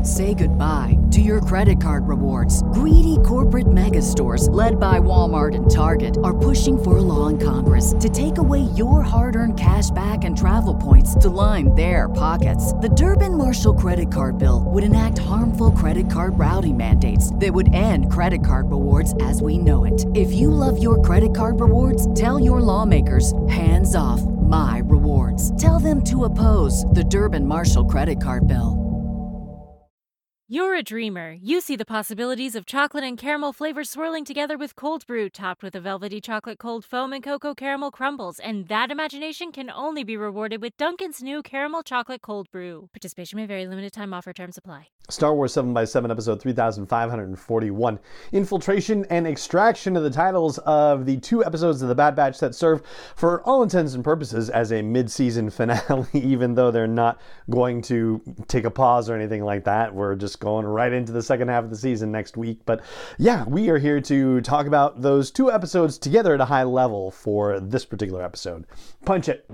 Say goodbye to your credit card rewards. Greedy corporate mega stores, led by Walmart and Target, are pushing for a law in Congress to take away your hard-earned cash back and travel points to line their pockets. The Durbin-Marshall credit card bill would enact harmful credit card routing mandates that would end credit card rewards as we know it. If you love your credit card rewards, tell your lawmakers, hands off my rewards. Tell them to oppose the Durbin-Marshall credit card bill. You're a dreamer. You see the possibilities of chocolate and caramel flavors swirling together with cold brew, topped with a velvety chocolate cold foam and cocoa caramel crumbles. And that imagination can only be rewarded with Dunkin's new caramel chocolate cold brew. Participation may vary. Limited time offer. Terms apply. Star Wars 7x7 episode 3541. Infiltration and Extraction are the titles of the 2 episodes of The Bad Batch that serve, for all intents and purposes, as a mid-season finale, even though they're not going to take a pause or anything like that. We're just going right into the second half of the season next week. But yeah, we are here to talk about those 2 episodes together at a high level for this particular episode. Punch it.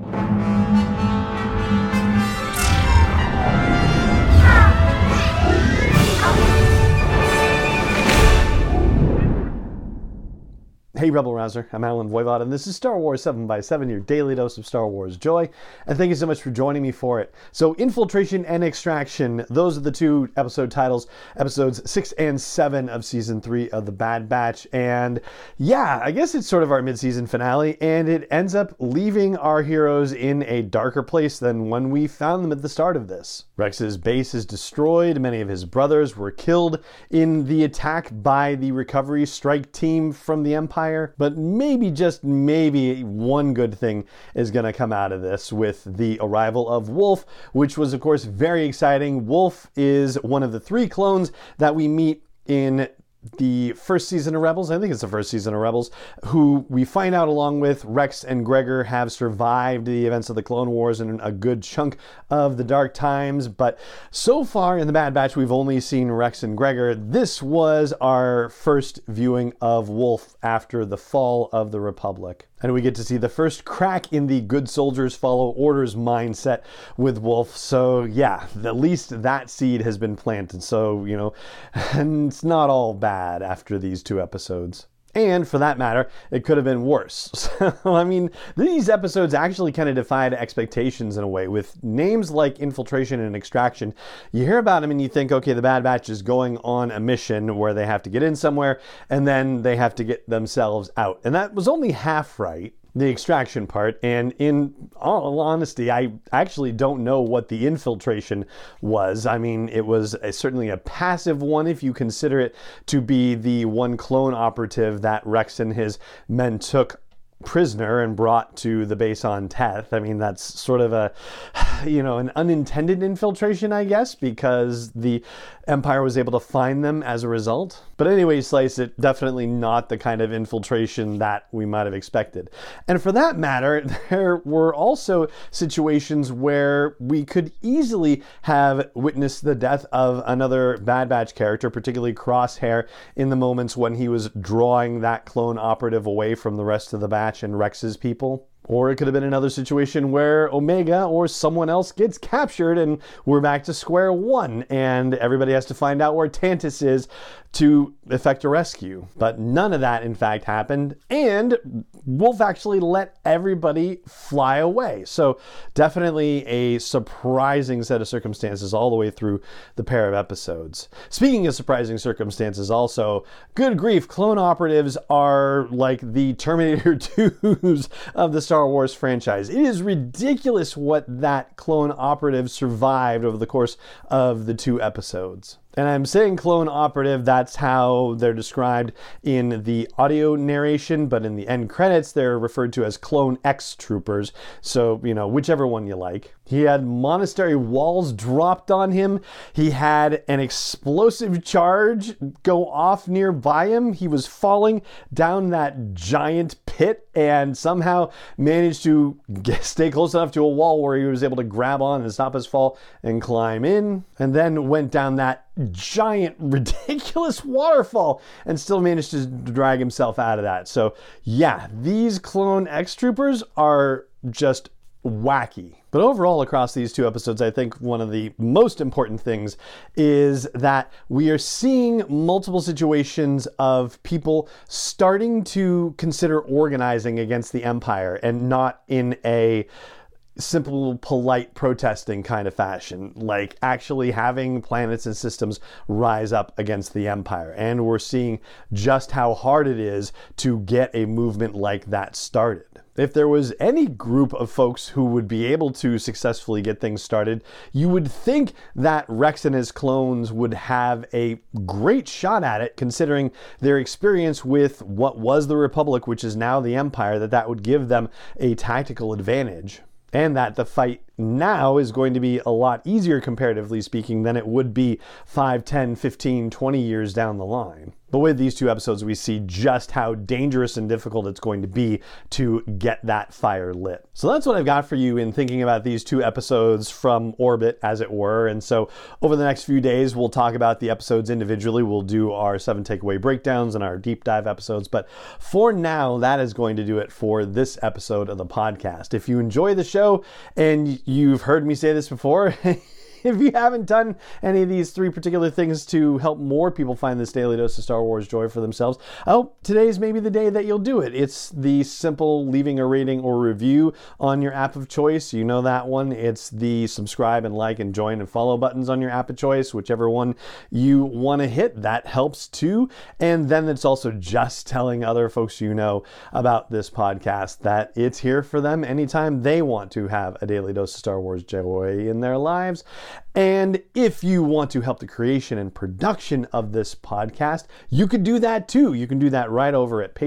Hey Rebel Rouser, I'm Alan Voivod, and this is Star Wars 7x7, your daily dose of Star Wars joy, and thank you so much for joining me for it. So, Infiltration and Extraction, those are the 2 episode titles, episodes 6 and 7 of Season 3 of The Bad Batch, and yeah, I guess it's sort of our mid-season finale, and it ends up leaving our heroes in a darker place than when we found them at the start of this. Rex's base is destroyed, many of his brothers were killed in the attack by the Recovery Strike Team from the Empire, but maybe, just maybe, one good thing is going to come out of this with the arrival of Wolf, which was, of course, very exciting. Wolf is one of the 3 clones that we meet in the first season of Rebels. I think it's the first season of Rebels, who we find out along with Rex and Gregor have survived the events of the Clone Wars and a good chunk of the Dark Times. But so far in The Bad Batch, we've only seen Rex and Gregor. This was our first viewing of Wolf after the fall of the Republic. And we get to see the first crack in the good soldiers follow orders mindset with Wolf. So yeah, at least that seed has been planted. So, you know, and it's not all bad after these 2 episodes. And for that matter, it could have been worse. So, I mean, these episodes actually kind of defied expectations in a way. With names like Infiltration and Extraction, you hear about them and you think, okay, the Bad Batch is going on a mission where they have to get in somewhere and then they have to get themselves out. And that was only half right, the extraction part, and in all honesty, I actually don't know what the infiltration was. I mean, it was certainly a passive one if you consider it to be the one clone operative that Rex and his men took prisoner and brought to the base on Teth. I mean, that's sort of a, you know, an unintended infiltration, I guess, because the Empire was able to find them as a result. But anyway, slice it, definitely not the kind of infiltration that we might have expected. And for that matter, there were also situations where we could easily have witnessed the death of another Bad Batch character, particularly Crosshair, in the moments when he was drawing that clone operative away from the rest of the Batch and Rex's people. Or it could have been another situation where Omega or someone else gets captured and we're back to square one and everybody has to find out where Tantus is to effect a rescue. But none of that, in fact, happened, and Wolf actually let everybody fly away. So definitely a surprising set of circumstances all the way through the pair of episodes. Speaking of surprising circumstances also, good grief, clone operatives are like the Terminator 2s of the Star Wars franchise. It is ridiculous what that clone operative survived over the course of the 2 episodes. And I'm saying clone operative, that's how they're described in the audio narration, but in the end credits, they're referred to as Clone X troopers. So, you know, whichever one you like. He had monastery walls dropped on him. He had an explosive charge go off nearby him. He was falling down that giant pit and somehow managed to stay close enough to a wall where he was able to grab on and stop his fall and climb in, and then went down that giant, ridiculous waterfall and still managed to drag himself out of that. So yeah, these Clone X troopers are just wacky. But overall, across these two episodes, I think one of the most important things is that we are seeing multiple situations of people starting to consider organizing against the Empire, and not in a simple, polite protesting kind of fashion, like actually having planets and systems rise up against the Empire. And we're seeing just how hard it is to get a movement like that started. If there was any group of folks who would be able to successfully get things started, you would think that Rex and his clones would have a great shot at it, considering their experience with what was the Republic, which is now the Empire, that would give them a tactical advantage. And that the fight now is going to be a lot easier, comparatively speaking, than it would be 5, 10, 15, 20 years down the line. But with these two episodes, we see just how dangerous and difficult it's going to be to get that fire lit. So that's what I've got for you in thinking about these two episodes from orbit, as it were. And so over the next few days, we'll talk about the episodes individually. We'll do our 7 takeaway breakdowns and our deep dive episodes. But for now, that is going to do it for this episode of the podcast. If you enjoy the show, and you've heard me say this before, if you haven't done any of these 3 particular things to help more people find this daily dose of Star Wars joy for themselves, I hope today's maybe the day that you'll do it. It's the simple leaving a rating or review on your app of choice. You know that one. It's the subscribe and like and join and follow buttons on your app of choice, whichever one you want to hit. That helps too. And then it's also just telling other folks you know about this podcast that it's here for them anytime they want to have a daily dose of Star Wars joy in their lives. And if you want to help the creation and production of this podcast, you could do that too. You can do that right over at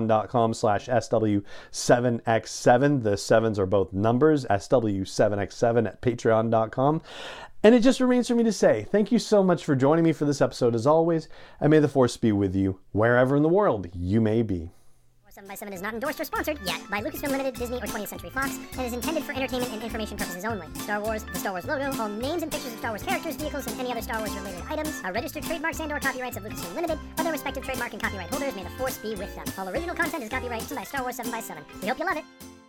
patreon.com/SW7X7. The 7s are both numbers, SW7X7 at patreon.com. And it just remains for me to say thank you so much for joining me for this episode as always, and may the Force be with you wherever in the world you may be. 7x7 is not endorsed or sponsored yet by Lucasfilm Limited, Disney, or 20th Century Fox, and is intended for entertainment and information purposes only. Star Wars, the Star Wars logo, all names and pictures of Star Wars characters, vehicles, and any other Star Wars-related items are registered trademarks and/or copyrights of Lucasfilm Limited, or their respective trademark and copyright holders. May the Force be with them. All original content is copyright by Star Wars 7x7. We hope you love it.